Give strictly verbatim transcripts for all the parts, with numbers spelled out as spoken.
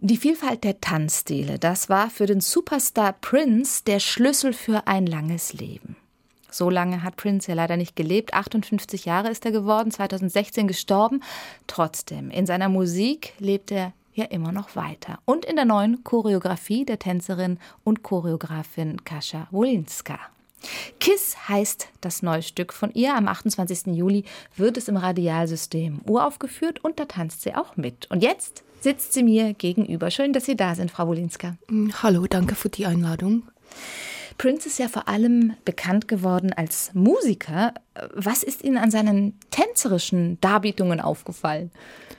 Die Vielfalt der Tanzstile, das war für den Superstar Prince der Schlüssel für ein langes Leben. So lange hat Prince ja leider nicht gelebt. achtundfünfzig Jahre ist er geworden, zweitausendsechzehn gestorben. Trotzdem, in seiner Musik lebt er ja immer noch weiter. Und in der neuen Choreografie der Tänzerin und Choreografin Kasia Wolinska. Kiss heißt das neue Stück von ihr. Am achtundzwanzigsten Juli wird es im Radialsystem uraufgeführt und da tanzt sie auch mit. Und jetzt sitzt sie mir gegenüber. Schön, dass Sie da sind, Frau Wolinska. Hallo, danke für die Einladung. Prince ist ja vor allem bekannt geworden als Musiker. Was ist Ihnen an seinen tänzerischen Darbietungen aufgefallen?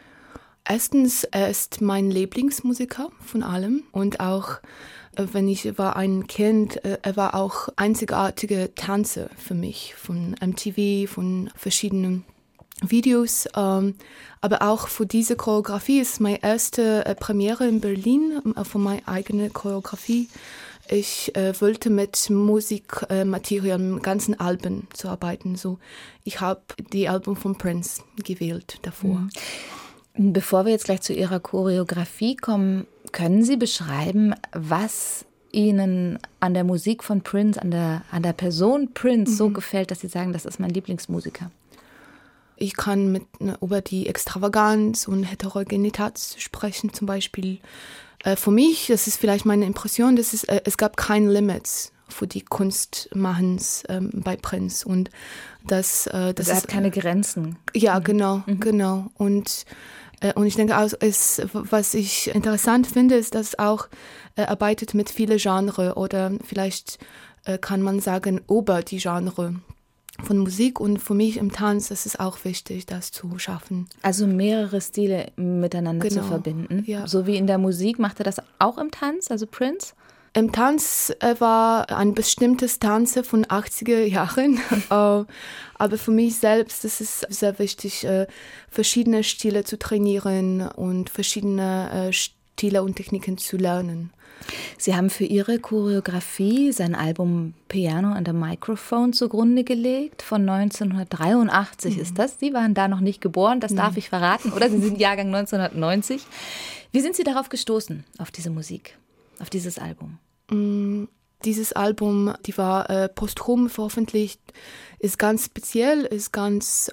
Erstens, er ist mein Lieblingsmusiker von allem. Und auch, wenn ich war ein Kind, er war auch einzigartige Tänzer für mich. Von M T V, von verschiedenen Videos. Aber auch für diese Choreografie ist meine erste Premiere in Berlin, für meine eigene Choreografie. Ich äh, wollte mit Musikmaterialien, äh, ganzen Alben zu arbeiten. So, ich habe die Alben von Prince gewählt davor. Bevor wir jetzt gleich zu Ihrer Choreografie kommen, können Sie beschreiben, was Ihnen an der Musik von Prince, an der, an der Person Prince mhm. so gefällt, dass Sie sagen, das ist mein Lieblingsmusiker? Ich kann mit, ne, über die Extravaganz und Heterogenität sprechen, zum Beispiel. Äh, für mich, das ist vielleicht meine Impression, dass es, äh, es gab keine Limits für die Kunstmachens ähm, bei Prince. Und das, äh, das also er ist, hat keine Grenzen. Ja, genau, mhm. genau. Und, äh, und ich denke auch, es, was ich interessant finde, ist, dass auch er arbeitet mit vielen Genres oder vielleicht äh, kann man sagen, über die Genre von Musik, und für mich im Tanz ist es auch wichtig, das zu schaffen. Also mehrere Stile miteinander genau. zu verbinden. Ja. So wie in der Musik, macht er das auch im Tanz, also Prince? Im Tanz äh, war ein bestimmtes Tanze von achtziger Jahren, aber für mich selbst ist es sehr wichtig, äh, verschiedene Stile zu trainieren und verschiedene äh, Stile und Techniken zu lernen. Sie haben für Ihre Choreografie sein Album Piano and a Microphone zugrunde gelegt. Von neunzehnhundertdreiundachtzig mhm. ist das. Sie waren da noch nicht geboren, das mhm. darf ich verraten, oder? Sie sind Jahrgang neunzehnhundertneunzig. Wie sind Sie darauf gestoßen, auf diese Musik, auf dieses Album? Mhm. Dieses Album, die war äh, posthum veröffentlicht, ist ganz speziell, ist ganz,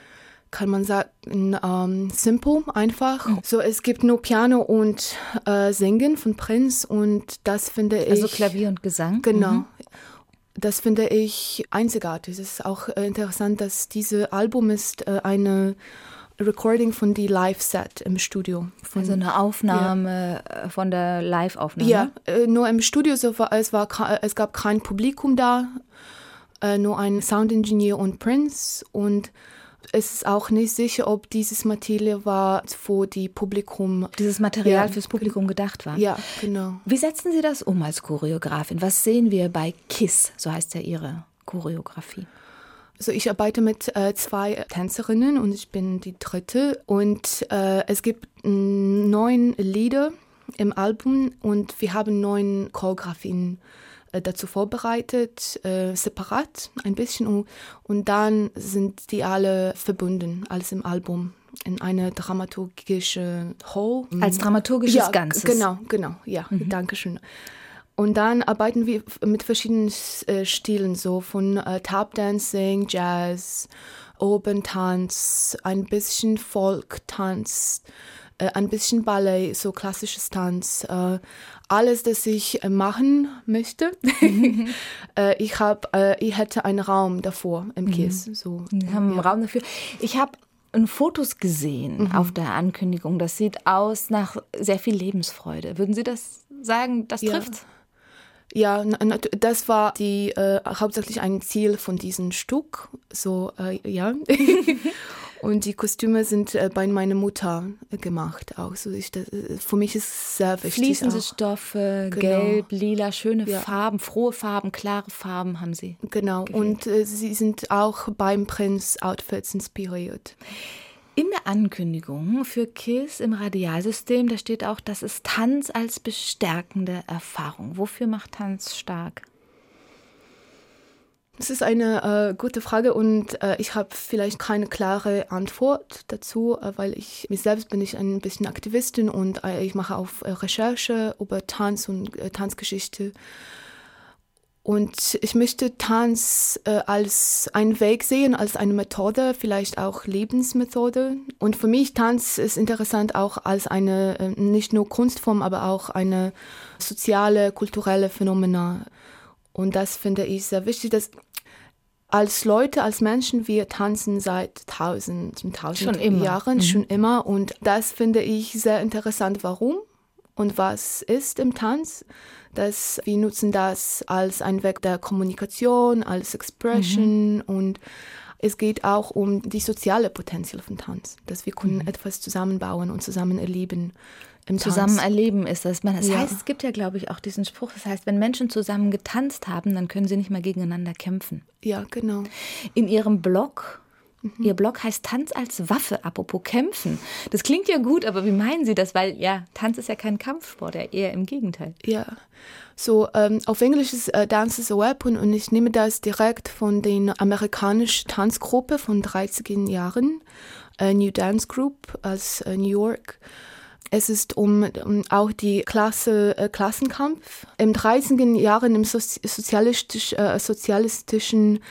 kann man sagen, ähm, simple, einfach. Mhm. So, es gibt nur Piano und äh, Singen von Prince, und das finde ich... Also Klavier und Gesang? Genau. Mhm. Das finde ich einzigartig. Es ist auch äh, interessant, dass dieses Album ist äh, eine Recording von die Live-Set im Studio. Von, also eine Aufnahme ja. von der Live-Aufnahme? Ja, äh, nur im Studio. So war, es, war, es gab kein Publikum da, äh, nur ein Soundingenieur und Prince, und es ist auch nicht sicher, ob dieses Material war für die Publikum. Dieses Material ja. fürs Publikum gedacht war? Ja, genau. Wie setzen Sie das um als Choreografin? Was sehen wir bei Kiss? So heißt ja Ihre Choreografie. Also ich arbeite mit äh, zwei Tänzerinnen und ich bin die dritte. Und äh, es gibt neun Lieder im Album und wir haben neun Choreografien dazu vorbereitet, äh, separat ein bisschen, und, und dann sind die alle verbunden, alles im Album, in eine dramaturgische Whole. Als dramaturgisches ja, Ganzes? Genau, genau, ja, mhm. danke schön. Und dann arbeiten wir mit verschiedenen äh, Stilen, so von äh, Tap-Dancing, Jazz, Urban Tanz, ein bisschen Folk-Tanz, äh, ein bisschen Ballet, so klassisches Tanz, äh, alles, das ich äh, machen möchte. Mhm. äh, ich, hab, äh, ich hätte einen Raum davor im Kiss. Mhm. So, wir haben einen ja. Raum dafür. Ich habe Fotos gesehen mhm. auf der Ankündigung. Das sieht aus nach sehr viel Lebensfreude. Würden Sie das sagen, das ja. trifft? Ja, das war die, äh, hauptsächlich ein Ziel von diesem Stück. So, äh, ja. Und die Kostüme sind äh, bei meiner Mutter äh, gemacht. Auch. So ich, das, für mich ist es sehr wichtig. Fließende auch. Stoffe, genau. Gelb, lila, schöne ja. Farben, frohe Farben, klare Farben haben Sie. Genau, gewählt. Und äh, sie sind auch beim Prince Outfits inspiriert. In der Ankündigung für Kiss im Radialsystem, da steht auch, das ist Tanz als bestärkende Erfahrung. Wofür macht Tanz stark? Das ist eine äh, gute Frage und äh, ich habe vielleicht keine klare Antwort dazu, äh, weil ich mich selbst bin ich ein bisschen Aktivistin und äh, ich mache auch äh, Recherche über Tanz und äh, Tanzgeschichte. Und ich möchte Tanz äh, als einen Weg sehen, als eine Methode, vielleicht auch Lebensmethode. Und für mich Tanz ist interessant auch als eine, äh, nicht nur Kunstform, aber auch eine soziale, kulturelle Phänomen. Und das finde ich sehr wichtig, dass als Leute, als Menschen, wir tanzen seit tausend, tausend schon immer. Jahren, mhm. schon immer. Und das finde ich sehr interessant, warum und was ist im Tanz. Dass wir nutzen das als ein Weg der Kommunikation, als Expression mhm. und es geht auch um die soziale Potenzial von Tanz, dass wir können mhm. etwas zusammenbauen und zusammen erleben im Tanz. Zusammen erleben ist das. Das ja. heißt, es gibt ja, glaube ich, auch diesen Spruch, das heißt, wenn Menschen zusammen getanzt haben, dann können sie nicht mehr gegeneinander kämpfen. Ja, genau. In Ihrem Blog, mhm. Ihr Blog heißt Tanz als Waffe, apropos Kämpfen. Das klingt ja gut, aber wie meinen Sie das? Weil ja, Tanz ist ja kein Kampfsport, ja, eher im Gegenteil. Ja, so ähm, auf Englisch ist äh, Dance is a Weapon und ich nehme das direkt von der amerikanischen Tanzgruppe von dreißiger Jahren, äh, New Dance Group aus äh, New York. Es ist um, um auch die Klasse, äh, Klassenkampf. Im dreißiger Jahren im Sozi- sozialistisch, äh, sozialistischen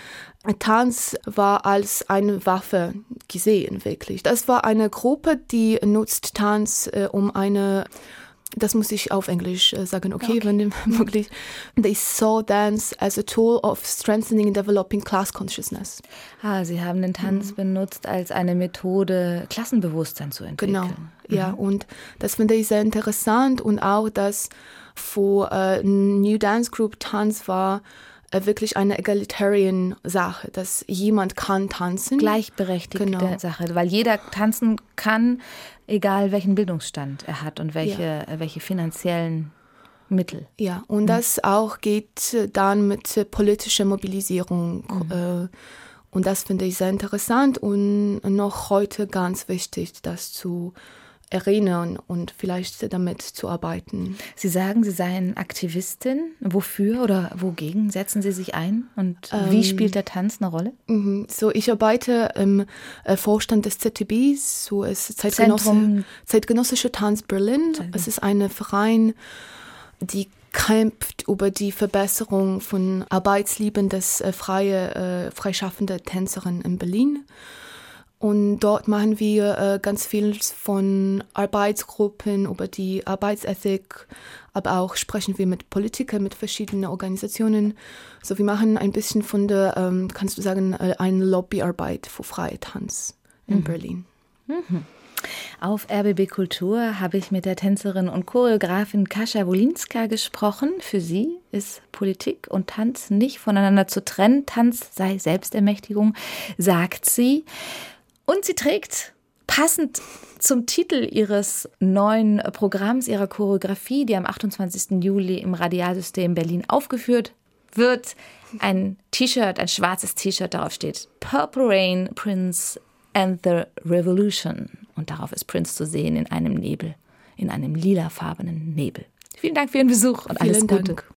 Tanz war als eine Waffe gesehen, wirklich. Das war eine Gruppe, die nutzt Tanz, äh, um eine, das muss ich auf Englisch äh, sagen, okay, okay. wenn möglich. They saw dance as a tool of strengthening and developing class consciousness. Ah, Sie haben den Tanz mhm. benutzt als eine Methode, Klassenbewusstsein zu entwickeln. Genau, mhm. ja, und das finde ich sehr interessant und auch, dass für äh, New Dance Group Tanz war wirklich eine egalitarian Sache, dass jemand kann tanzen. Gleichberechtigte genau. Sache, weil jeder tanzen kann, egal welchen Bildungsstand er hat und welche, ja. welche finanziellen Mittel. Ja, und mhm. das auch geht dann mit politischer Mobilisierung. Mhm. Äh, und das finde ich sehr interessant und noch heute ganz wichtig, das zu erinnern und vielleicht damit zu arbeiten. Sie sagen, Sie seien Aktivistin. Wofür oder wogegen setzen Sie sich ein? Und ähm, wie spielt der Tanz eine Rolle? So, ich arbeite im Vorstand des Z T Bs, so ist Zeitgenosse, Zeitgenössischer Tanz Berlin. Zeitgen- Es ist ein Verein, die kämpft über die Verbesserung von Arbeitsleben des äh, freie, äh, freischaffenden Tänzerinnen in Berlin. Und dort machen wir äh, ganz viel von Arbeitsgruppen über die Arbeitsethik, aber auch sprechen wir mit Politikern, mit verschiedenen Organisationen. So, wir machen ein bisschen von der, ähm, kannst du sagen, äh, eine Lobbyarbeit für freie Tanz in mhm. Berlin. Mhm. Auf R B B Kultur habe ich mit der Tänzerin und Choreografin Kasia Wolinska gesprochen. Für sie ist Politik und Tanz nicht voneinander zu trennen. Tanz sei Selbstermächtigung, sagt sie. Und sie trägt passend zum Titel ihres neuen Programms, ihrer Choreografie, die am achtundzwanzigsten Juli im Radialsystem Berlin aufgeführt wird, ein T-Shirt, ein schwarzes T-Shirt, darauf steht Purple Rain, Prince and the Revolution. Und darauf ist Prince zu sehen in einem Nebel, in einem lilafarbenen Nebel. Vielen Dank für Ihren Besuch und alles Vielen Gute. Dank.